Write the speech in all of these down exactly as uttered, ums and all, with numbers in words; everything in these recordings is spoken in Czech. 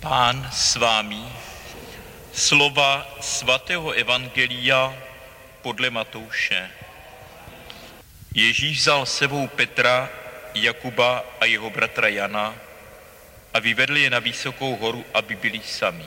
Pán s vámi. Slova svatého evangelia podle Matouše. Ježíš vzal s sebou Petra, Jakuba a jeho bratra Jana a vyvedl je na vysokou horu, aby byli sami.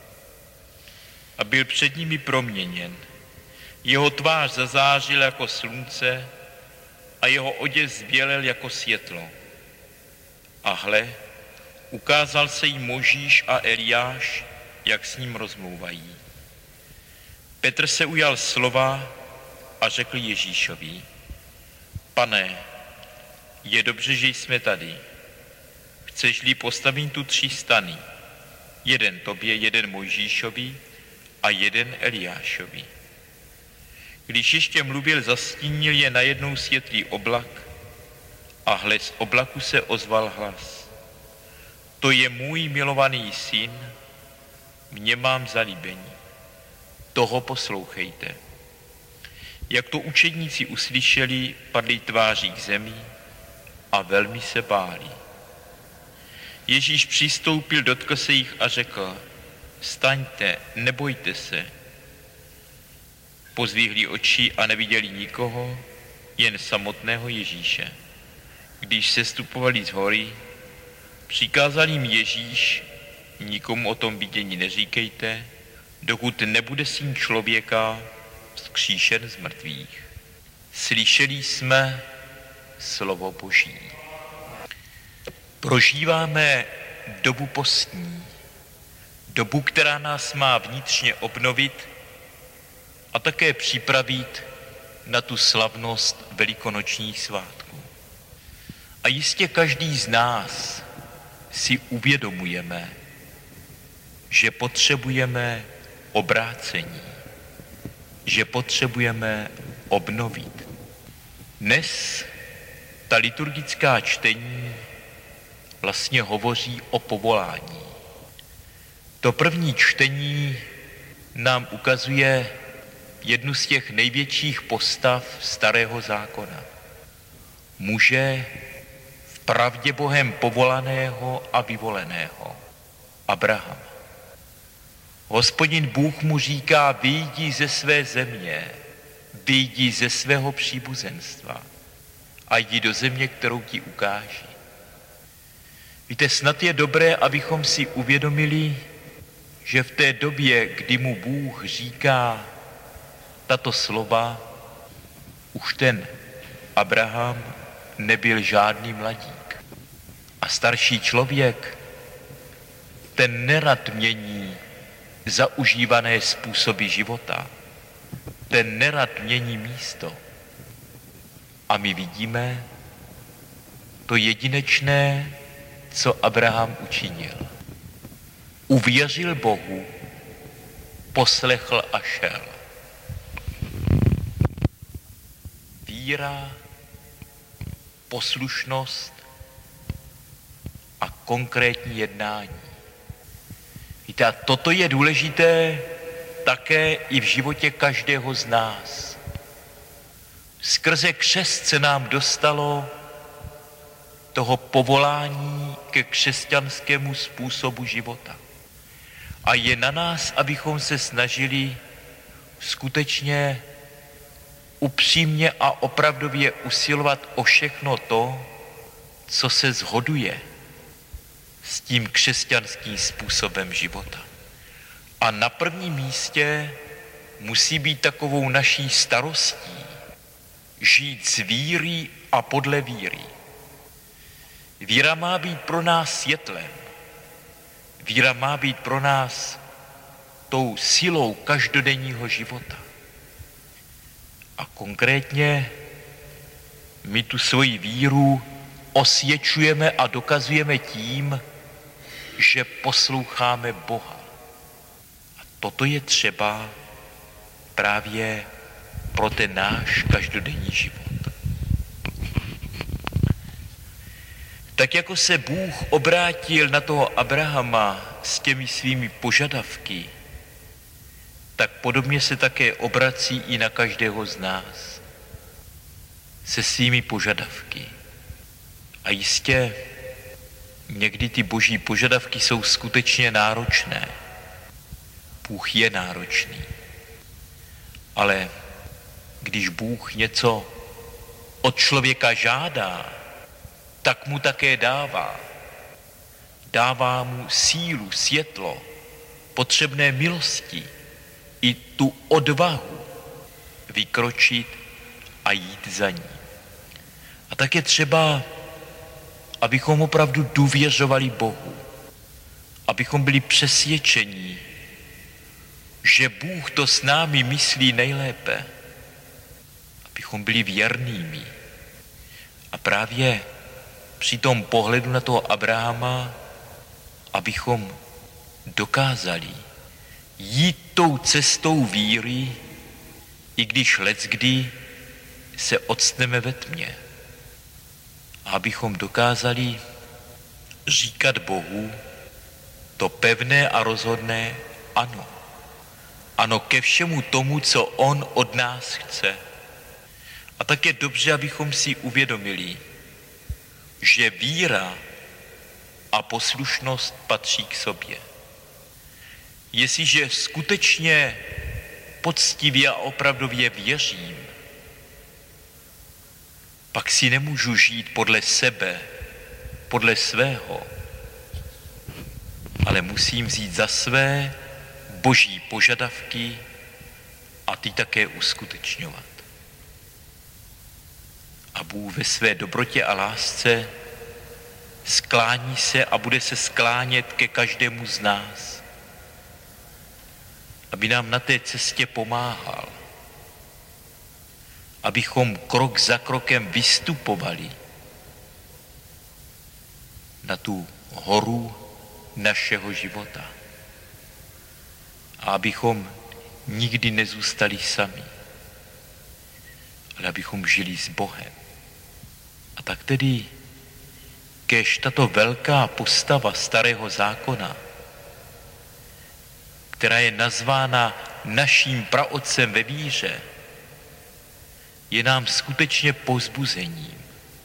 A byl před nimi proměněn. Jeho tvář zazářil jako slunce a jeho oděv zbělel jako světlo. A hle, ukázal se jim Mojžíš a Eliáš, jak s ním rozmlouvají. Petr se ujal slova a řekl Ježíšovi: Pane, je dobře, že jsme tady. Chceš-li, postavím tu tři stany, jeden tobě, jeden Mojžíšovi a jeden Eliášovi. Když ještě mluvil, zastínil je najednou světlý oblak a hle, z oblaku se ozval hlas: To je můj milovaný syn, v něm mám zalíbení, toho poslouchejte. Jak to učedníci uslyšeli, padli tváří k zemi a velmi se báli. Ježíš přistoupil, dotkl se jich a řekl: Vstaňte, nebojte se. Pozdvihli oči a neviděli nikoho, jen samotného Ježíše. Když sestupovali z hory, přikázal jim Ježíš: Nikomu o tom vidění neříkejte, dokud nebude Syn člověka vzkříšen z mrtvých. Slyšeli jsme slovo Boží. Prožíváme dobu postní, dobu, která nás má vnitřně obnovit a také připravit na tu slavnost velikonočních svátků. A jistě každý z nás si uvědomujeme, že potřebujeme obrácení, že potřebujeme obnovit. Dnes ta liturgická čtení vlastně hovoří o povolání. To první čtení nám ukazuje jednu z těch největších postav Starého zákona. Muže v pravdě Bohem povolaného a vyvoleného, Abrahama. Hospodin Bůh mu říká: vyjdi ze své země, vyjdi ze svého příbuzenstva a jdi do země, kterou ti ukáží. Víte, snad je dobré, abychom si uvědomili, že v té době, kdy mu Bůh říká tato slova, už ten Abraham nebyl žádný mladík. A starší člověk, ten nerad mění zaužívané způsoby života, ten nerad mění místo. A my vidíme to jedinečné, co Abraham učinil. Uvěřil Bohu, poslechl a šel. Víra, poslušnost a konkrétní jednání. Víte, a toto je důležité také i v životě každého z nás. Skrze křest se nám dostalo toho povolání ke křesťanskému způsobu života. A je na nás, abychom se snažili skutečně upřímně a opravdově usilovat o všechno to, co se shoduje s tím křesťanským způsobem života. A na prvním místě musí být takovou naší starostí žít z víry a podle víry. Víra má být pro nás světlem. Víra má být pro nás tou silou každodenního života. A konkrétně my tu svoji víru osvědčujeme a dokazujeme tím, že posloucháme Boha. A toto je třeba právě pro ten náš každodenní život. Tak jako se Bůh obrátil na toho Abrahama s těmi svými požadavky, tak podobně se také obrací i na každého z nás se svými požadavky. A jistě někdy ty boží požadavky jsou skutečně náročné. Bůh je náročný. Ale když Bůh něco od člověka žádá, tak mu také dává. Dává mu sílu, světlo, potřebné milosti i tu odvahu vykročit a jít za ní. A tak je třeba, abychom opravdu důvěřovali Bohu, abychom byli přesvědčeni, že Bůh to s námi myslí nejlépe, abychom byli věrnými. A právě při tom pohledu na toho Abrahama, abychom dokázali jít tou cestou víry, i když leckdy se odstneme ve tmě. A abychom dokázali říkat Bohu to pevné a rozhodné ano. Ano ke všemu tomu, co on od nás chce. A tak je dobře, abychom si uvědomili, že víra a poslušnost patří k sobě. Jestliže skutečně poctivě a opravdově věřím, pak si nemůžu žít podle sebe, podle svého, ale musím vzít za své boží požadavky a ty také uskutečňovat. A Bůh ve své dobrotě a lásce sklání se a bude se sklánět ke každému z nás, aby nám na té cestě pomáhal, abychom krok za krokem vystupovali na tu horu našeho života a abychom nikdy nezůstali sami, ale abychom žili s Bohem. A tak tedy kéž tato velká postava starého zákona, která je nazvána naším praotcem ve víře, je nám skutečně povzbuzením.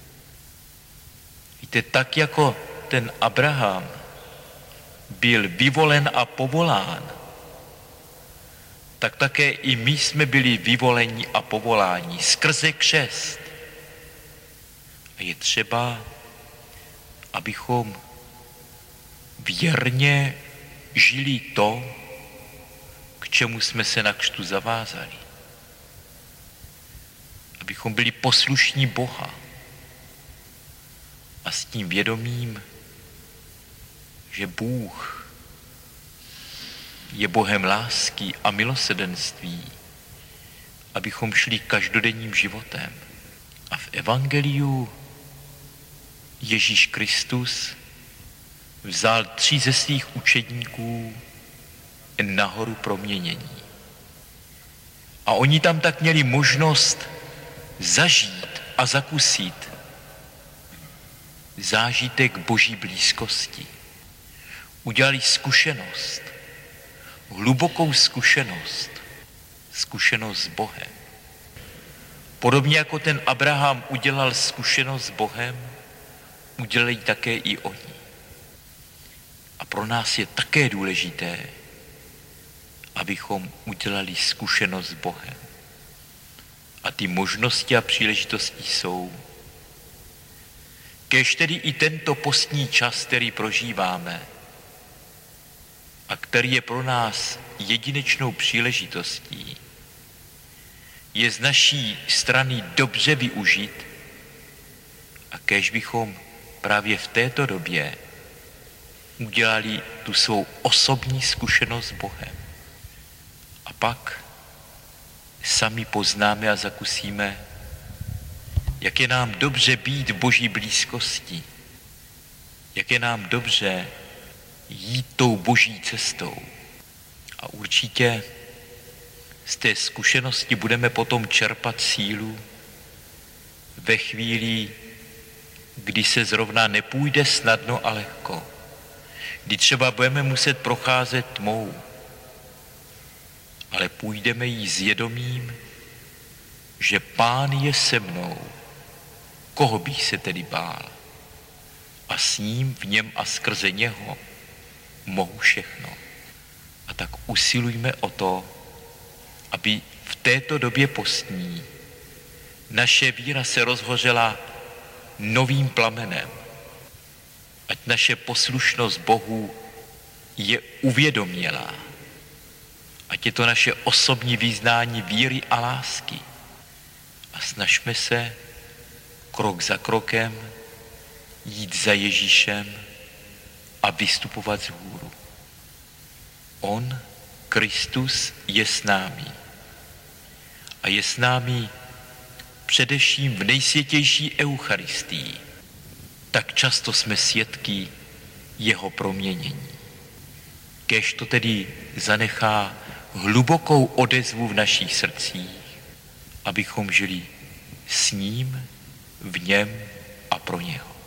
Víte, tak jako ten Abraham byl vyvolen a povolán, tak také i my jsme byli vyvoleni a povoláni skrze křest. A je třeba, abychom věrně žili to, k čemu jsme se na křtu zavázali. Abychom byli poslušní Boha a s tím vědomím, že Bůh je Bohem lásky a milosrdenství, abychom šli každodenním životem. A v evangeliu Ježíš Kristus vzal tři ze svých učedníků nahoru proměnění. A oni tam tak měli možnost zažít a zakusit zážitek boží blízkosti. Udělali zkušenost, hlubokou zkušenost, zkušenost s Bohem. Podobně jako ten Abraham udělal zkušenost s Bohem, udělají také i oni. A pro nás je také důležité, abychom udělali zkušenost s Bohem. A ty možnosti a příležitosti jsou. Kéž tedy i tento postní čas, který prožíváme a který je pro nás jedinečnou příležitostí, je z naší strany dobře využít a kéž bychom právě v této době udělali tu svou osobní zkušenost s Bohem. A pak sami poznáme a zakusíme, jak je nám dobře být v boží blízkosti, jak je nám dobře jít tou boží cestou. A určitě z té zkušenosti budeme potom čerpat sílu ve chvíli, kdy se zrovna nepůjde snadno a lehko, kdy třeba budeme muset procházet tmou, ale půjdeme jí s vědomím, že Pán je se mnou. Koho bych se tedy bál? a s ním, v něm a skrze něho mohu všechno. A tak usilujme o to, aby v této době postní naše víra se rozhořela novým plamenem. Ať naše poslušnost Bohu je uvědomělá. Ať je to naše osobní vyznání víry a lásky. A snažme se krok za krokem jít za Ježíšem a vystupovat z hůru. On, Kristus, je s námi. A je s námi především v nejsvětější Eucharistii. Tak často jsme svědky jeho proměnění. Kéž to tedy zanechá hlubokou odezvu v našich srdcích, abychom žili s ním, v něm a pro něho.